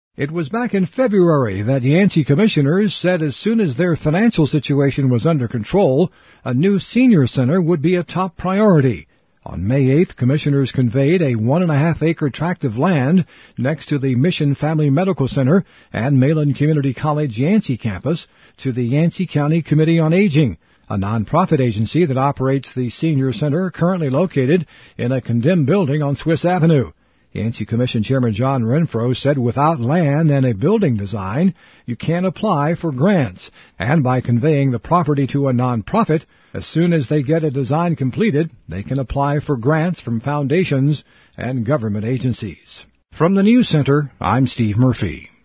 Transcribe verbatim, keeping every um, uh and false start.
It was back in February that Yancey commissioners said as soon as their financial situation was under control, a new senior center would be a top priority. On May eighth, commissioners conveyed a one and a half acre tract of land next to the Mission Family Medical Center and Malin Community College Yancey campus to the Yancey County Committee on Aging, a nonprofit agency that operates the senior center currently located in a condemned building on Swiss Avenue. Yancey Commission Chairman John Renfro said without land and a building design, you can't apply for grants. And by conveying the property to a nonprofit, as soon as they get a design completed, they can apply for grants from foundations and government agencies. From the News Center, I'm Steve Murphy.